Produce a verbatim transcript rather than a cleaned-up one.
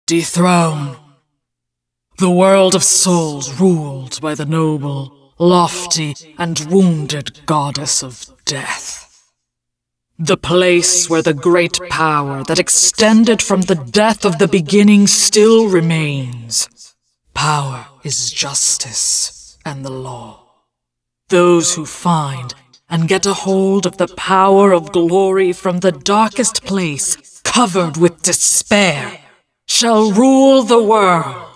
Dethrone the world of souls ruled by the noble, lofty, and wounded goddess of death. The place where the great power that extended from the death of the beginning still remains. Power is justice and the law. Those who find and get a hold of the power of glory from the darkest place, covered with despair, shall rule the world.